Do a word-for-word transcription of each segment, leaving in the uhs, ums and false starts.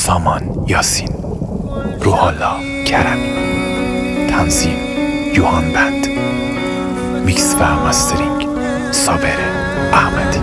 سامان یاسین، روحالله کرمی، تنظیم یوهان بند، میکس و مسترینگ صابر احمدی.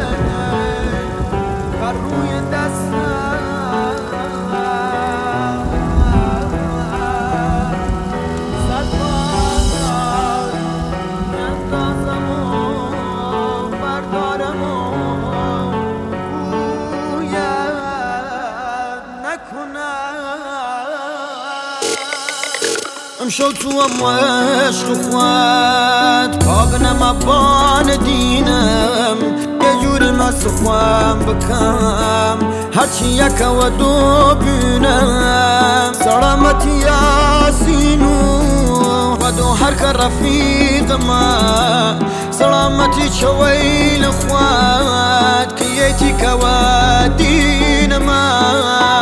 امشو تو هم عشق خواد کابنم ابان دینم یه جوری مسخوام بکم هرچی یک و دو بینم سلامتی یاسینو و دو هر که رفیق ما سلامتی چویل خواد که یتی که و دین ما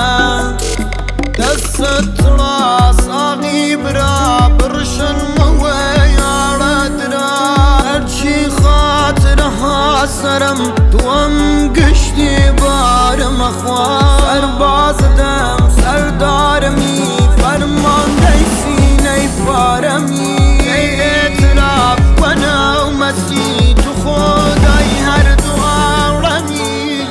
دست راس آقی برا برشن مویارد را هرچی خاطرها سرم توام گشتی بارم اخوان سرباز دم سردارمی فرمانده سینه فارمی اعتراف کنم مسیح تو خدای هر دو عالمی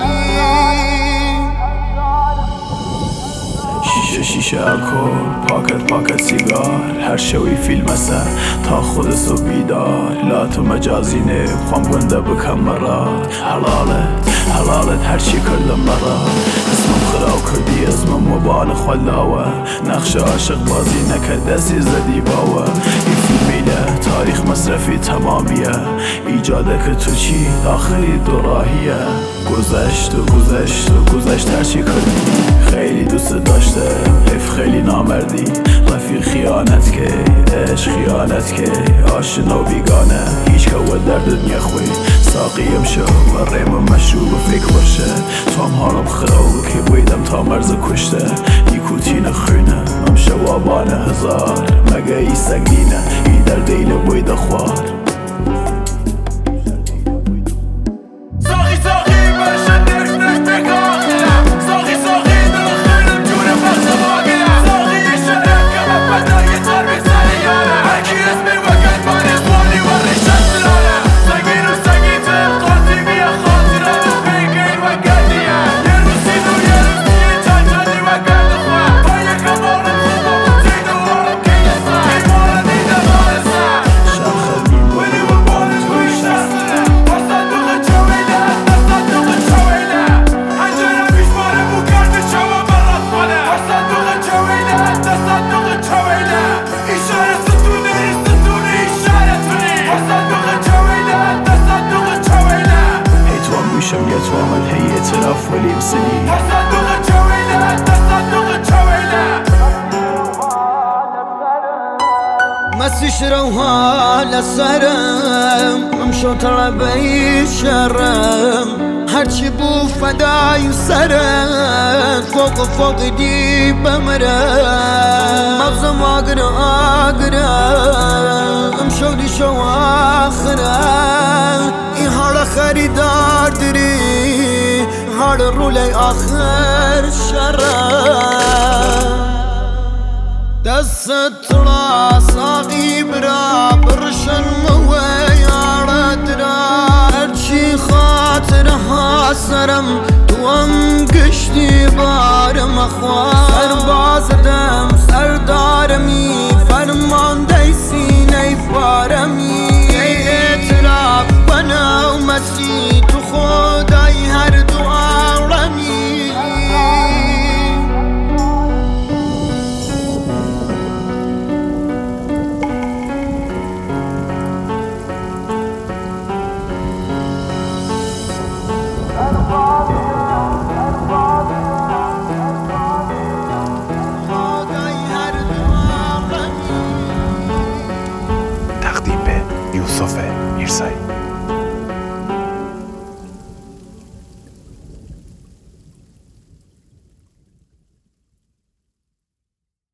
شیشه شیشه الکل پاکت پاکت سیگار هر شوی فیلم است تا خود صبح بیدار لا تو مجازی نه خوام گنده بکن مرا حلالت حلالت هر چی کردم مرا اسمم خراب کردی اسمم مبال خلاوه نقش عاشق بازی نکرد دستی زدی باوه این فیلمیله تاریخ مصرفی تمامیه ایجاده که تو چی آخری دو راهیه گذشت و گذشت و گذشت هر چی کردی خیلی دوست داشته حیف خیلی نامردی رفیق خیانت که عشق خیانت که آشنا و بیگانه هیچ که و در دنیا خوی ساقیم شو و ریم و مشروب و فکر باشه تو هم حالم خراب که بویدم تا مرز کشته نیکوتین خونه هم شوابان هزار مگه ای سگینه ای در دیل بوید خوار شم یه تو عمل هی اعتراف ولیم سنی تصدق چویله تصدق چویله مسیش روها لسرم امشو طلبی شرم هرچی بو فدای سرم فوق فوق دی بمرم مغزم آگر آگرم امشو دی شو آخرم این حال خریدار داری حال رولی آخر شرم دست راس آقی برا برشن مویارد را هرچی خاطرها سرم توام گشتی بارم اخوان سرباز دم سردارمی فرمانده سینه فارمی اعتراف کنم مسیح تو خدای هر دو عالمی تقدیم به یوسف میرزایی.